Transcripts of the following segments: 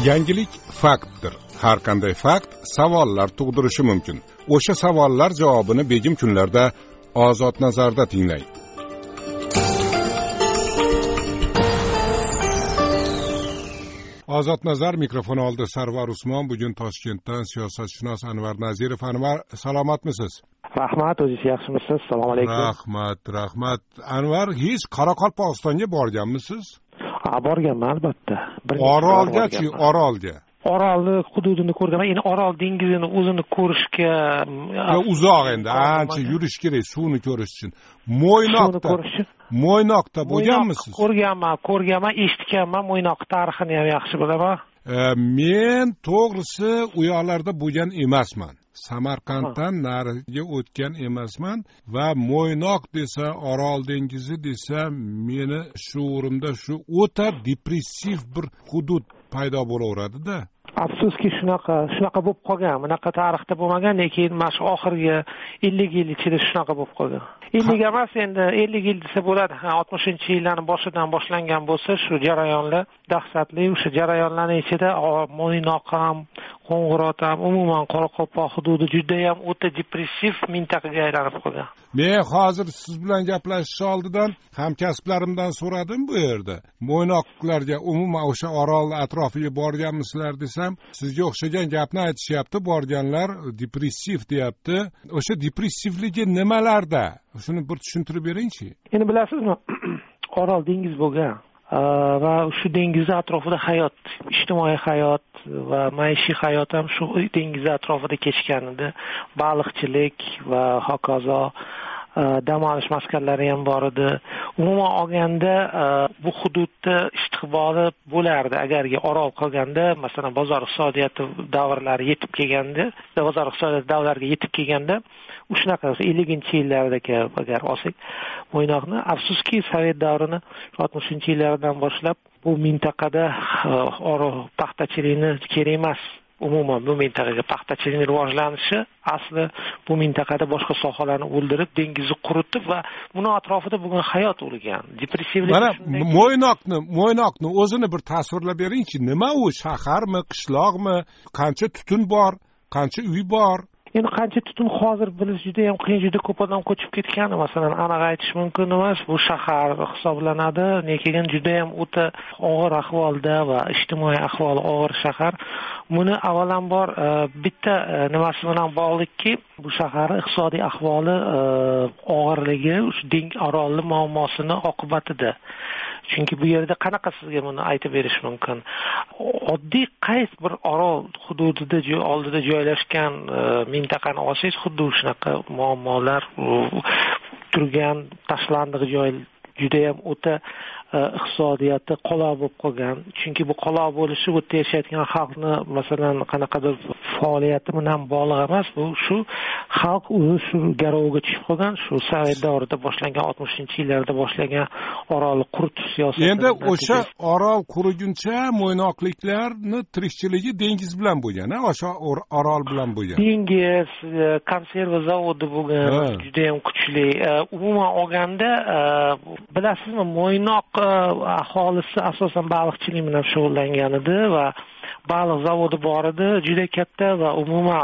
Yangilik faktdir. Har qanday fakt savollar tug'dirishi mumkin. O'sha savollar javobini begim kunlarda Ozod nazarda tinglang. Ozod nazar mikrofon oldi. Sarvar Usmon. Bugun Toshkentdan siyosatshunos Anvar Nazirov. Anvar, salomatmisiz? Rahmat, o'zingiz yaxshimisiz? Assalomu alaykum. Rahmat. Anvar, hech Qoraqalpog'istonga borganmisiz? Borganman albatta. Orolgachi, Orolga. Orolni hududini ko'rganman. Endi Orol dengizini o'zini ko'rishga uzoq endi, ancha yurish kerak suvni ko'rish uchun. Mo'ynoqda bo'lganmisiz? Ko'rganman, eshitganman. Mo'ynoq tarixini ham yaxshi bilaman. Men to'g'risi u yoqlarda bo'lgan emasman. Samarqanddan nariga o'tgan emasman va Mo'ynoq desa, Orol dengizi desa, meni shuurimda shu o'ta depressiv bir hudud paydo bo'laveradi-da. Afsuski shunaqa bo'lib qolgan. Bunaqa tarixda bo'lmagan, lekin mana shu oxirgi 50 yil ichida shunaqa bo'lib qolgan. 50 emas, endi 50 yil desa bo'ladi. 60-yillarning boshidan boshlangan bo'lsa, shu jarayonlar dahshatli. O'sha jarayonlarning ichida Mo'ynoq ham, Qo'ng'irot ham, umuman Qoraqalpoq hududi juda ham o'ta depressiv mintaqaga aylanib qolgan. Men hozir siz bilan gaplashish oldidan hamkasblarimdan so'radim bu yerda. Mo'ynoqlarga umuman o'sha Orol atrofiga borganmisizlar desam, sizga o'xshagan gapni aytishyapti. Borganlar depressiv deyapti. O'sha depressivligi nimalarda? Shuni bir tushuntirib beringchi. Endi bilasizmi, Orol dengiz bo'lgan va shu dengiz atrofida hayot, ijtimoiy hayot va maishiy hayot ham shu dengiz atrofida kechgan edi. Baliqchilik va hokazo dam olish maskanlari ham bor edi. Umuman olganda bu hududda istiqboli bo'lardi agarki Orol qolganda, masalan, bozor iqtisodiyoti davrlari yetib kelganda, bozor iqtisodiyoti davrlariga yetib kelganda, shunaqa 50-yillardagi agar olsak Mo'ynoqni, afsuski Sovet davrini 60-yillardan boshlab bu mintaqada paxtachilikni kerak emas. Umuman bu mintaqaga paxtachilikning rivojlanishi asli bu mintaqada boshqa sohalarni o'ldirib, dengizni quritib va buni atrofida bugun hayot o'lgan. Depressivlik. Mana Mo'ynoqni o'zini bir tasvirlab beringchi. Nima u, shaharmi, qishloqmi? Qancha tutun bor, qancha uy bor? Endi qancha tutun hozir bilish juda ham qiyin, juda ko'p odam ko'chib ketgan. Masalan, aniq aytish mumkin emas. Bu shahar hisoblanadi, lekin juda ham o'ta og'ir ahvolda va ijtimoiy ahvoli og'ir shahar. Buni avvalambor bitta nimasi bilan bog'liqki, bu shahar iqtisodiy ahvoli og'irligi Orolni muammosini oqibatida. Chunki bu yerda qanaqa sizga buni aytib berish mumkin? Oddiy qaysi bir Orol hududida oldida joylashgan mintaqani olsangiz, xuddi shunaqa muammolar turgan, tashlandiq joy juda ham o'ta iqtisodiyoti qoloq bo'lib qolgan. Chunki bu qoloq bo'lishi u yerda yashayotgan xalqni, masalan, qanaqadir faoliyati bilan bog'liq emas. Bu shu xalq o'zi shu garovga tushib qolgan, shu Sovet davrida boshlangan, 60-yillarda boshlangan Orolni quritish siyosati. Endi o'sha Orol quriguncha Mo'ynoqliklarni tirikchiligi dengiz bilan bo'lgan, o'sha Orol bilan bo'lgan. Dengiz, konserva zavodi bo'lgan, juda ham kuchli. Umuman olganda, bilasizmi, Mo'ynoq aholisi asosan baliqchilik bilan shug'ullangan edi va baliq zavodi bor edi, juda katta va umuman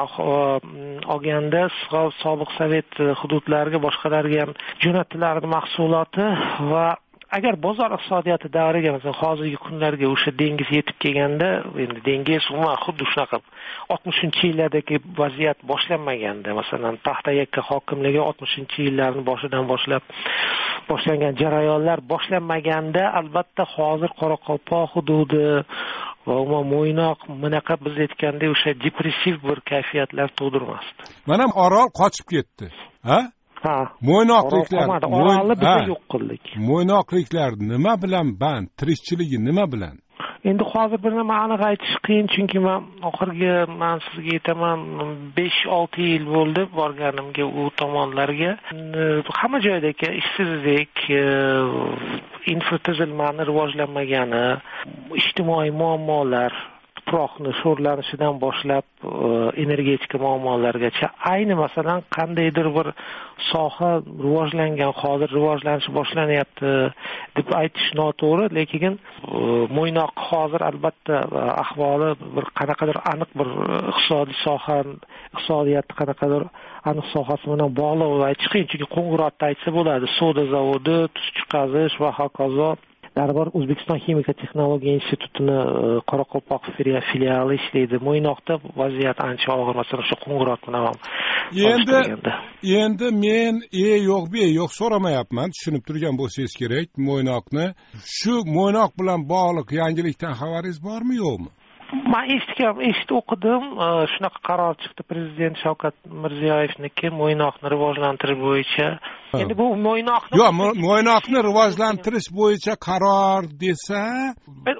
olganda sobiq Sovet hududlariga, boshqalarga ham jo'natilardi mahsuloti va agar bozor iqtisodiyoti davriga, masalan, hozirgi kunlarga o'sha dengiz yetib kelganda, endi dengiz umuman xuddi shunaqa 60-yillardagi vaziyat boshlanmaganda, masalan, Paxtayakka hokimligi 60-yillarning boshidan boshlab boshlangan jarayonlar boshlanmaganda, albatta hozir Qoraqalpoq hududi va umuman Mo'ynoq bunaqa biz aytgandek o'sha depressiv bir kayfiyatlar tug'dirmasdi. Mana Orol qochib ketdi. Mo'ynoqliklar Orolni biz yo'q qildik. Mo'ynoqliklar nima bilan band? Tirikchiligi nima bilan? Endi hozir bir nima aniq aytish qiyin, chunki men sizga aytaman, 5-6 yil bo'ldi borganimga u tomonlarga. Hamma joydagi ishsizlik, infratuzilmani rivojlanmagani, ijtimoiy muammolar, tuproqni sho'rlanishidan boshlab energetika muammolargacha ayni masalan qandaydir bir soha rivojlangan, hozir rivojlanish boshlanyapti deb aytish noto'g'ri, lekin Mo'ynoq hozir albatta ahvoli bir qanaqadir aniq bir iqtisodiy soha, iqtisodiyotni qanaqadir aniq sohasi bilan bog'lab aytish qiyin, chunki Qo'ng'irotda aytsa bo'ladi, soda zavodi, tuz chiqazish va hokazo. Darvor O'zbekiston Ximika texnologiya institutini Qoraqalpoq filiali ishlaydi. Mo'ynoqda vaziyat ancha og'ir, masalan, shu Qo'ng'irot bilan ham. Endi men yo'q be yo'q so'ramayapman, tushunib turgan bo'lsangiz kerak. Mo'ynoqni, shu Mo'ynoq bilan bog'liq yangilikdan xabaringiz bormi, yo'qmi? Men eshitib o'qidim, shunaqa qaror chiqdi prezident Shavkat Mirziyoyevniki Mo'ynoqni rivojlantirish bo'yicha. Endi bu Mo'ynoqni Mo'ynoqni rivojlantirish bo'yicha qaror desa, men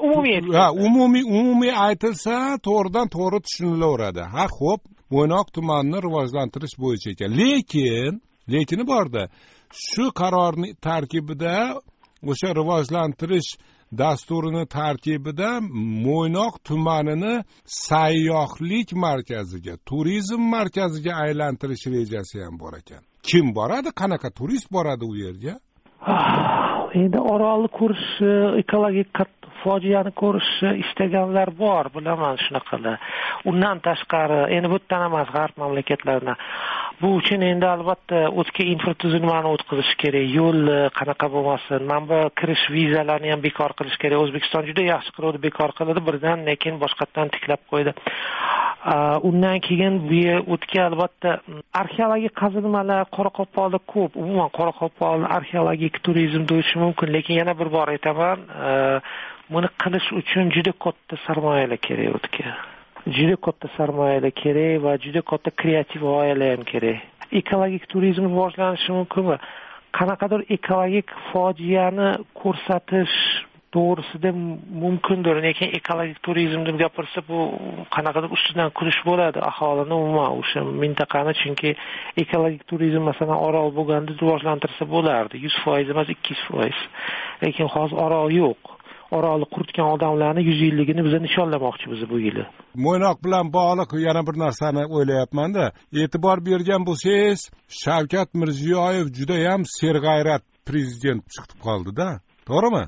umumiy aytilsa, to'g'ridan to'g'ri tushunilaveradi. Ha, xo'p, Mo'ynoq tumanini rivojlantirish bo'yicha ekan. Lekini borda, shu qarorning tarkibida o'sha rivojlantirish dasturini tarkibida Mo'ynoq tumanini sayyohlik markaziga, turizm markaziga aylantirish rejasi ham bor ekan. Kim boradi? Qanaqa turist boradi u yerga? Endi Orolni ko'rish, ekologik fojiani ko'rishni istaganlar bor, bilaman shunaqalar. Undan tashqari, endi bu yerdan emas, g'arb mamlakatlardan. Bu uchun endi albatta o'tga infratuzilmani o'tkazish kerak, yo'l qanaqa bo'lmasin. Mana kirish vizalarini ham bekor qilish kerak. O'zbekiston juda yaxshi qildi, bekor qildi, birdan lekin boshqatdan tiklab qo'ydi. Undan keyin bu o'tga albatta arxeologik qazilmalar Qoraqalpoqda ko'p. Umuman Qoraqalpoqni arxeologik turizm deyish mumkin, lekin yana bir bor aytaman, buni qilish uchun juda katta sarmoyalar kerak o'tga. Juda katta sarmoyalar kerak va juda katta kreativ g'oyalar ham kerak. Ekologik turizm rivojlanishi mumkinmi? Qanaqadir ekologik fojiani ko'rsatish to'g'risida mumkindir, lekin ekologik turizm deb gapirsa, bu qanaqadir ustidan kurish bo'ladi aholini umuman o'sha mintaqani, chunki ekologik turizm masalan Orol bo'lganda rivojlantirsa bo'lardi, 100% emas 200%. Lekin hozir Orol yo'q. Orolni quritgan odamlarni 100 yilligini biz nishonlamoqchimiz bu yili. Mo'ynoq bilan bog'liq yana bir narsani o'ylayapman-da. E'tibor bergan bo'lsangiz, Shavkat Mirziyoyev juda ham serg'ayrat prezident chiqib qoldi-da. To'g'rimi?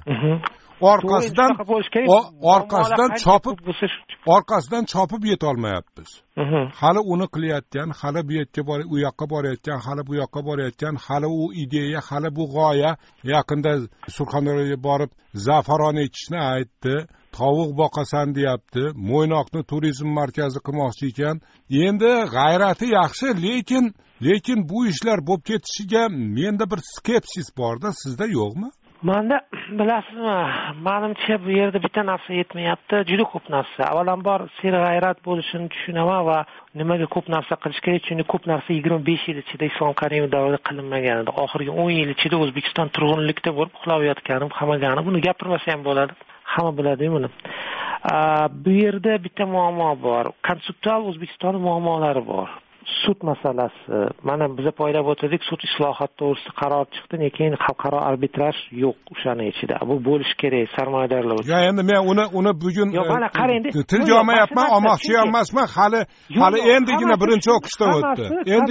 Orqasidan chopib yetolmayapmiz. Hali uni qilayotgan, hali bu yerga u yoqqa borayotgan, hali bu yoqqa borayotgan, hali u ideya, hali bu g'oya. Yaqinda Surxondaryoga borib zafaron ekishni aytdi, tovuq boqasan deyapti, Mo'ynoqni turizm markazi qilmoqchi ekan. Endi g'ayrati yaxshi, lekin bu ishlar bo'lib ketishiga menda bir skepsis bor-da, sizda yo'qmi? Menda bilasizmi, menimcha bu yerda bitta narsa yetmayapti, juda ko'p narsa. Avvalambor serg'ayrat bo'lishini tushunaman va nimaga ko'p narsa qilish kerak, chunki ko'p narsa 25 yil ichida Islom Karimov davrida qilinmagan edi. Oxirgi 10 yil ichida O'zbekiston turg'unlikda bo'lib uxlab yotganim, hamagani buni gapirmasa ham bo'ladi. Hamma biladi buni. Bu yerda bitta muammo bor. Konseptual O'zbekiston muammolari bor. Sud masalasi. Mana biz poylab o'tdik, sud islohot to'g'risida qaror chiqdi, lekin xalqaro arbitraj yo'q o'shaning ichida. Bu bo'lish kerak sarmoyadorlar uchun. Ya endi men uni bugun mana qarang, tilga olmayapman, olmoqchi emasman, hali endigina birinchi o'qishdan o'tdi.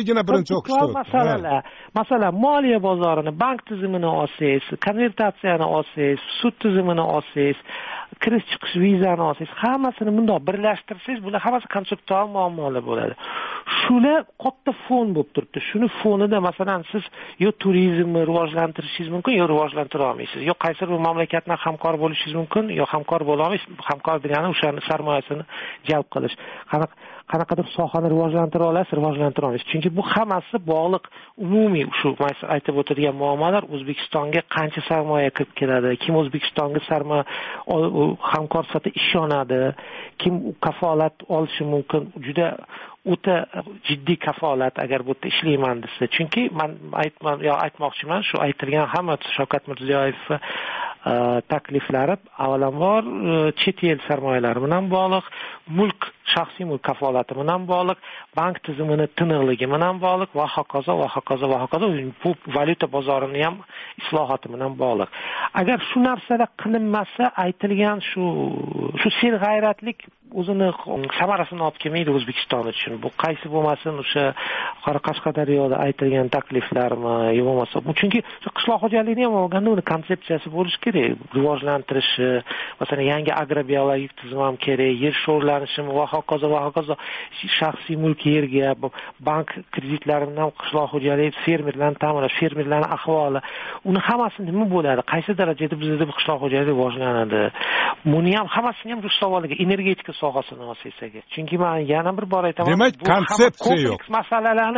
Masalan, moliya bozorini, bank tizimini olsangiz, konvertatsiyani olsangiz, sud tizimini olsangiz, kirish chiqish vizani olsangiz, hammasini bundoq birlashtirsangiz, bular hammasi konseptual muammolar bo'ladi. Shular katta fon bo'lib turibdi. Shuni fonida masalan siz yo turizmni rivojlantirishingiz mumkin, yo rivojlantira olmaysiz. Yo qaysi bir mamlakatdan hamkor bo'lishingiz mumkin, yo hamkor bo'la olmaysiz. Hamkor degani o'shani sarmoyasini jalb qilish. Qanaqadir sohani rivojlantira olasiz, rivojlantira olmaysiz. Chunki bu hammasi bog'liq umumiy shu aytib o'tadigan muammolar. O'zbekistonga qancha sarmoya kirib keladi, kim O'zbekistonga hamkor sifatida ishonadi, kim kafolat olishi mumkin. Juda o'ta jiddiy kafolat agar bu yerda ishlayman desa. Chunki men aytmoqchiman, shu aytilgan hamma Shavkat Mirziyoyev takliflari avvalambor chet el sarmoyalari bilan bog'liq, shaxsiy mulk kafolati bilan bog'liq, bank tizimini tiniqligi bilan bog'liq va hokazo. Bu valyuta bozorini ham islohoti bilan bog'liq. Agar shu narsalar qilinmasa, aytilgan shu serg'ayratlik o'zini samarasini olib kelmaydi O'zbekiston uchun. Bu qaysi bo'lmasin o'sha Qashqadaryoda aytilgan takliflarmi, yo bo'lmasa chunki qishloq xo'jaligini ham olganda uni konsepsiyasi bo'lishi kerak, rivojlantirishi, masalan yangi agrobiologik tizim ham kerak, yer sho'rlanishimi va hokazo va hokazo, shaxsiy mulk yerga, bank kreditlaridan qishloq xo'jaligi fermerlarni ta'minlash, fermerlarning ahvoli, uni hammasi nima bo'ladi, qaysi darajada bizda qishloq xo'jaligi rivojlanadi. Buni ham hammasini ham shu savolga energetika sohasini olsak, chunki men yana bir bor aytaman, demak konsepsiya yo'q. Masalalarni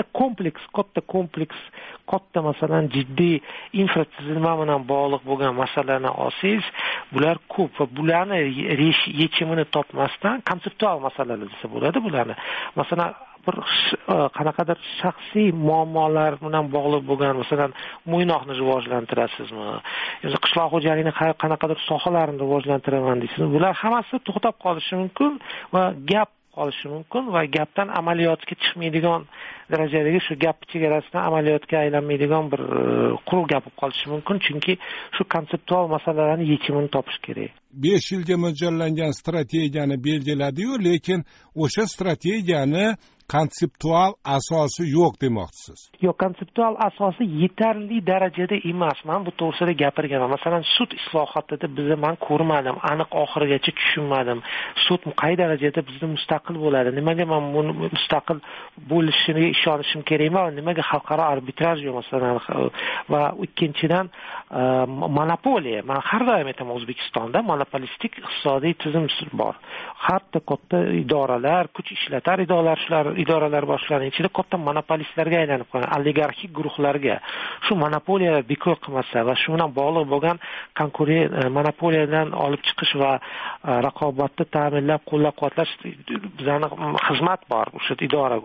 katta masalan jiddiy infratuzilma bilan bog'liq bo'lgan masalalarni olsangiz, bular ko'p va bularni yechimini topmasdan konseptual masalalar desa bo'ladi bularni. Masalan, bir qanaqadir shaxsiy muammolar bilan bog'liq bo'lgan, masalan, Mo'ynoqni rivojlantirasizmi? Yoki qishloq xo'jaligini qanaqadir sohalarini rivojlantiraman deysizmi? Bular hammasi to'xtab qolishi mumkin va gap qolishi mumkin va gapdan amaliyotga chiqmaydigan darajadagi shu gap chegarasidan amaliyotga aylanmaydigan bir quruq gap bo'lib qolishi mumkin, chunki shu konseptual masalalarning yechimini topish kerak. 5 yilga mo'ljallangan strategiyani belgiladi-yu, lekin o'sha strategiyani konseptual asosi yo'q demoqchisiz. Yo'q, konseptual asosi yetarli darajada emas. Men bu to'g'risida gapirganman. Masalan, sud islohotida men ko'rmadim, aniq oxirigacha tushunmadim. Sud qay darajada bizda mustaqil bo'ladi? Nimaga men buni mustaqil bo'lishiga ishonishim kerakmi? Nimaga xalqaro arbitraj yo'q masalan? Va ikkinchidan monopoliya. Men har doim aytaman, O'zbekistonda monopolistik iqtisodiy tizim bor. Hatto katta idoralar, kuch ishlatar idoralar boshlarining ichida katta monopolistlarga aylanib qolgan, oligarxik guruhlarga. Shu monopoliyalar bekor qilmasa va shu bilan bog'liq bo'lgan monopoliyadan olib chiqish va raqobatni ta'minlab qo'llab-quvvatlash bizning xizmat bor. O'sha idora,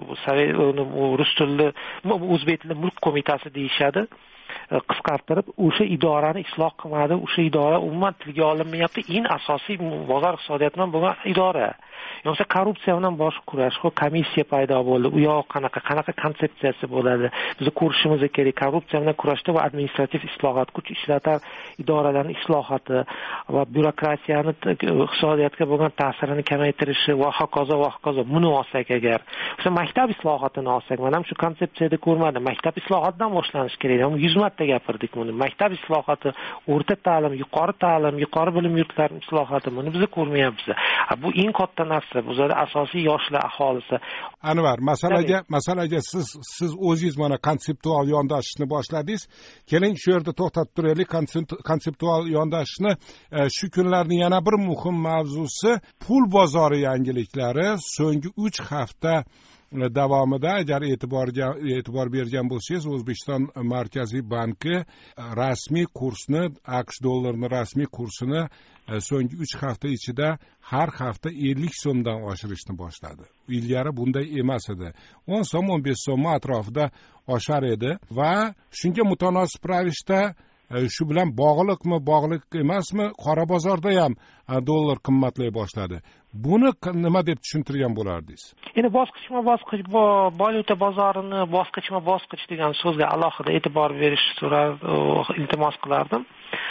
rus tilli, o'zbek tilli mulk qo'mitasi deyishadi. Qisqartirib o'sha idorani isloh qilmadi, o'sha idora umuman tilga olinmayapti. Eng asosiy bozor iqtisodiyotidan bo'lgan idora. Yo'qsa korrupsiya bilan bosh kurash, komissiya paydo bo'ldi. U yoq qanaqa konsepsiyasi bo'ladi? Biz ko'rishimiz kerak. Korrupsiya bilan kurashda va administrativ islohot, kuch ishlatar idoralarning islohoti va byurokratiyani iqtisodiyotga bo'lgan ta'sirini kamaytirishi va hokazo. Buni olsak agar, o'sha maktab islohotini olsak, men ham shu konsepsiyada ko'rmadim. Maktab islohotidan boshlanish kerak. 100 marta gapirdik buni. Maktab islohoti, o'rta ta'lim, yuqori bilim yurtlarining islohoti, buni biz ko'rmayapmiz. Bu eng katta narsa, bu zot asosiy yoshlar aholisi. Anvar, masalaga siz o'zingiz mana konseptual yondashishni boshladingiz. Keling shu yerda to'xtatib turaylik. Konseptual yondashishni shu kunlarning yana bir muhim mavzusi pul bozori yangiliklari. So'nggi 3 hafta davomida agar e'tibor bergan bo'lsangiz, O'zbekiston Markaziy banki rasmiy kursni, AQSh dollarining rasmiy kursini so'nggi 3 hafta ichida har hafta 50 so'mdan oshirishni boshladi. Ilgari bunday emas edi. 10 so'm, 15 so'm atrofida oshar edi va shunga mutanosib ravishda shu bilan bog'liq emasmi, qora bozorda ham dollar qimmatlay boshladi. Buni nima deb tushuntirgan bo'lardingiz? Endi bosqichma-bosqich valyuta bozorini bosqichma-bosqich degan so'zga alohida e'tibor berish iltimos qilardim.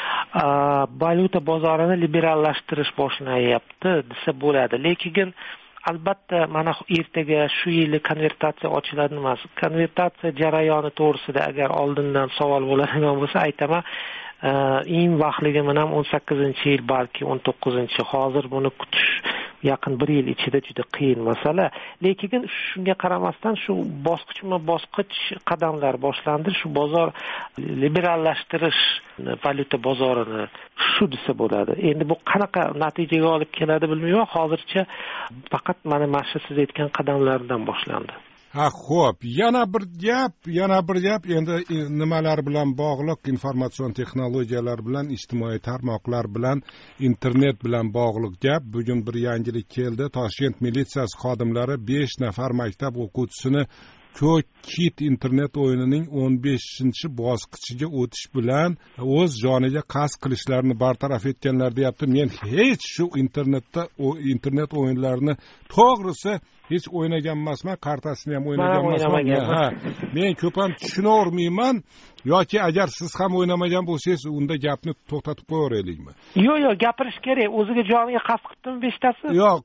Valyuta bozorini liberallashtirish boshlanyapti desa bo'ladi. Lekin albatta mana ertaga shu yili konvertatsiya ochiladi emas. Konvertatsiya jarayoni to'g'risida agar oldindan savol bo'ladigan bo'lsa, aytaman, eng vaqtligi men ham 18-yil, balki 19-chi. Hozir buni kutish yaqin 1 yil ichida juda qiyin masala. Lekin shunga qaramasdan shu bosqichma-bosqich qadamlar boshlandi. Shu bozor liberallashtirish valyuta bozorini shu desa bo'ladi. Endi bu qanaqa natijaga olib keladi bilmayman. Hozircha faqat mana siz aytgan qadamlardan boshlandi. Xo'p, yana bir gap endi nimalar bilan bog'liq, informatsion texnologiyalar bilan, ijtimoiy tarmoqlar bilan, internet bilan bog'liq gap. Bugun bir yangilik keldi. Toshkent militsiyasi xodimlari 5 nafar maktab o'quvchisini Ko'k kit internet o'yinining 15-bosqichiga o'tish bilan o'z joniga qasd qilishlarini bartaraf etganlar deyapti. Men hech shu internet o'yinlarini to'g'risi hech o'ynagan emasman, qartasini ham o'ynagan emasman. Men ko'p ham tushunavermayman. Yoki agar siz ham o'ynamagan bo'lsangiz, unda gapni to'xtatib qo'yaveraylikmi? Yo'q, gapirish kerak. O'ziga joniga qasd qilibmi 5tasi? Yo'q,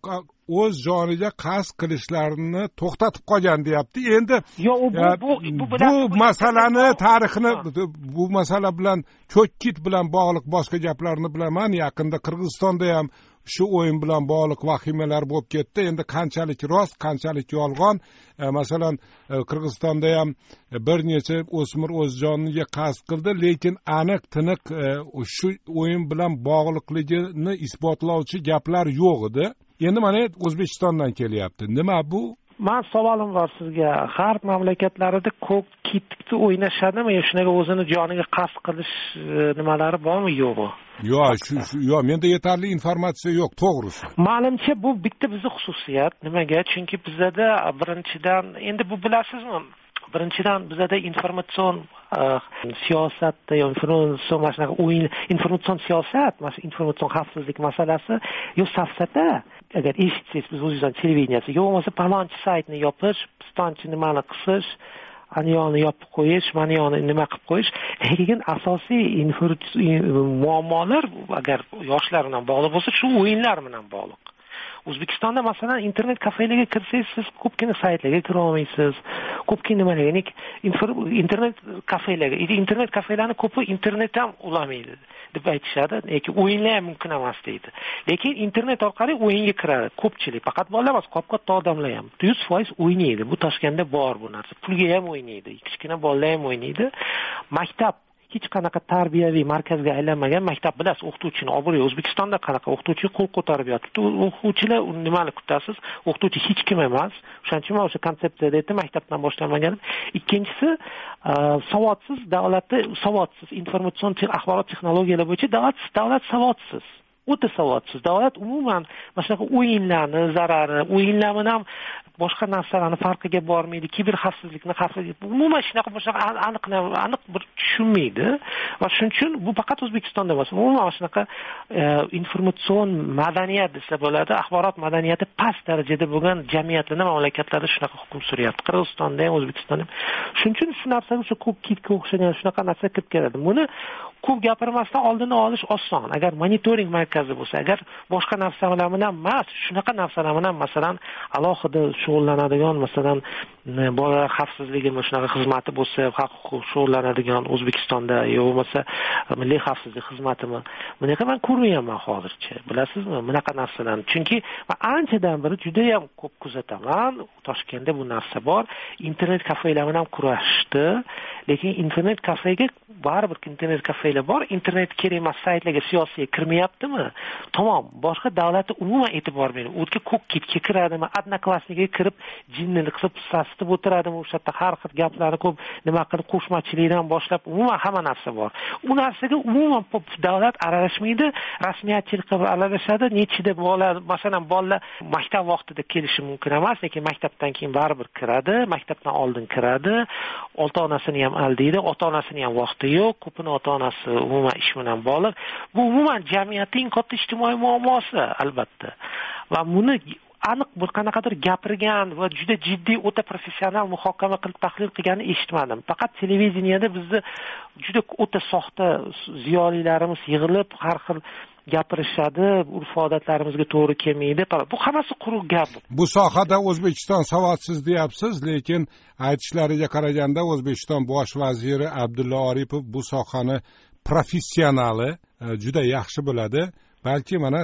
o'z joniga qasd qilishlarini to'xtatib qolgan deyapti. Endi bu masalani tarixini, bu masala bilan ko'kkit bilan bog'liq boshqa gaplarni bilaman. Yaqinda Qirg'izistonda ham shu o'yin bilan bog'liq vahimalar bo'lib ketdi. Endi qanchalik rost, qanchalik yolg'on. Masalan, Qirg'izistonda ham bir necha o'smir o'z joniga qasd qildi, lekin aniq tiniq shu o'yin bilan bog'liqligini isbotlovchi gaplar yo'q edi. Endi mana O'zbekistondan kelyapti. Nima bu? Men savolim bor sizga. G'arb mamlakatlarida ko'k kitni o'ynashadimi? Shunaqa o'zini joniga qasd qilish nimalari bormi, yo'qmi? Yo'q, menda yetarli informatsiya yo'q, to'g'risi. Menimcha bu bitta bizning xususiyat. Nimaga? Chunki bizda birinchidan, endi bu bilasizmi? Birinchidan bizda informatsion siyosatda informatsion shunaqa o'yin, informatsion siyosat, informatsion xavfsizlik masalasi yo safsata. Agar eshitsangiz biz O'zbekiston televideniyasi yo bo'lmasa palonchi saytni yopish, pistonchi nimani qisish, aniyoni yopib qo'yish, maniyoni nima qilib qo'yish, lekin asosiy muammolar agar yoshlar bilan bog'liq bo'lsa, shu o'yinlar bilan bog'liq. O'zbekistonda masalan internet kafelarga kirsangiz, siz ko'pgina saytlarga kira olmaysiz. Ko'pgina nimalarga, internet kafelarni ko'pi internetdan ulamaydi deb aytishadi, lekin o'yinlar ham mumkin emas deydi. Lekin internet orqali o'yinga kiradi ko'pchilik, faqat bolalar emas, katta odamlar ham 100% o'ynaydi. Bu Toshkentda bor bu narsa. Pulga ham o'ynaydi, kichkina bolalar ham o'ynaydi. Maktab hech qanaqa tarbiyaviy markazga aylanmagan maktab, bilasiz, o'qituvchini obro'yi O'zbekistonda qanaqa, o'qituvchi qo'l ko'tarib yotibdi. O'quvchilar nimani kutasiz? O'qituvchi hech kim emas. O'shaning uchun o'sha konsepsiyada aytdim, maktabdan boshlanmagan. Ikkinchisi, savodsiz davlatda, savodsiz informatsion axborot texnologiyalar bo'yicha davlat savodsiz. O'ta savodsiz. Davlat umuman mana shunaqa o'yinlarni zarari, o'yinlarni ham boshqa narsalarni farqiga bormaydi, kiber xavfsizlikni umuman shunaqa aniq bir tushunmaydi. Va shuning uchun bu faqat O'zbekistonda emas, umuman shunaqa informatsion madaniyat desa bo'ladi, axborot madaniyati past darajada bo'lgan jamiyatlarda, mamlakatlarda shunaqa hukm suryapti. Qirg'izistonda ham, O'zbekistonda ham. Shuning uchun shu narsa o'sha ko'p kitga o'xshagan shunaqa narsa kirib keladi. Buni ko'p gapirmasdan oldini olish oson. Agar monitoring markazi bo'lsa, agar boshqa narsalar bilan emas, shunaqa narsalar bilan masalan alohida shug'ullanadigan, masalan bolalar xavfsizligi shunaqa xizmati bo'lsa, haq huquq shug'ullanadigan O'zbekistonda yo bo'lmasa milliy xavfsizlik xizmatimi, bunaqa men ko'rmayapman hozircha. Bilasizmi, bunaqa narsalarni. Chunki men anchadan beri juda ham ko'p kuzataman. Toshkentda bu narsa bor. Internet kafelar bilan kurashishdi, lekin internet kafega baribir internet kafelar bor. Internet kerak emas saytlarga siyosiy kirmayaptimi? Tamom, boshqa davlatda umuman e'tibor bermaydi. O'tga ko'kkitga kiradimi, Odnoklassnikga kirib jinnilik qilib sasitib o'tiradimi, o'sha yerda har xil gaplarni ko'p nima qilib qo'shmachilikdan boshlab umuman hamma narsa bor. U narsaga umuman davlat aralashmaydi, rasmiyatchilik qilib aralashadi. Nechida bolalar, masalan, bolalar maktab vaqtida kelishi mumkin emas, lekin maktabdan keyin baribir kiradi, maktabdan oldin kiradi, ota-onasini ham aldaydi, ota-onasini ham vaqti yo'q, ko'pini ota-onasi umuman ish bilan bog'liq. Bu umuman jamiyatning katta ijtimoiy muammosi albatta. Va buni aniq bir qanaqadir gapirgan va juda jiddiy, o'ta professional muhokama qilib tahlil qilganini eshitmadim. Faqat televideniyada bizni juda o'ta soxta ziyolilarimiz yig'ilib har xil gapirishadi, urf-odatlarimizga to'g'ri kelmaydi. Bu hammasi quruq gap. Bu sohada O'zbekiston savodsiz deyapsiz, lekin aytishlariga qaraganda O'zbekiston bosh vaziri Abdulla Aripov bu sohani professionali, juda yaxshi biladi. Balki mana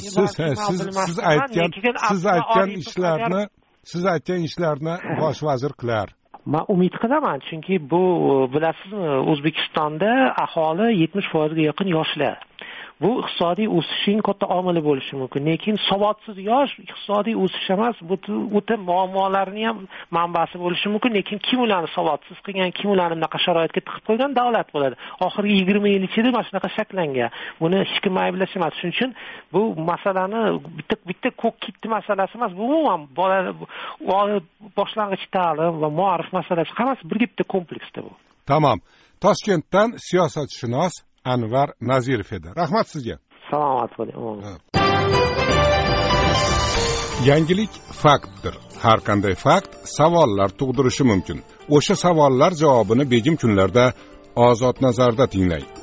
siz aytgan ishlarni bosh vazir qilar. Men umid qilaman, chunki bu bilasizmi, O'zbekistonda aholi 70% ga yaqin yoshlar. Bu iqtisodiy o'sishning katta omili bo'lishi mumkin. Lekin savodsiz yosh iqtisodiy o'sish emas, bu o'ta muammolarning ham manbasi bo'lishi mumkin. Lekin kim ularni savodsiz qilgan, kim ularni bunaqa sharoitga tiqib qo'ygan davlat bo'ladi. Oxirgi 20 yil ichida mana shunaqa shakllangan. Buni hech kim ayblash emas. Shuning uchun bu masalani bitta ko'k kitni masalasi emas, bu umuman boshlang'ich ta'lim va ma'rif masalasi hammasi birga bitta kompleksda bu. Tamom. Toshkentdan siyosatshunos Anvar Nazirov edi. Rahmat sizga. Salomat bo'ling. Yangilik faktdir. Har qanday fakt savollar tug'dirishi mumkin. O'sha savollar javobini begim kunlarda Ozod nazarda tinglang.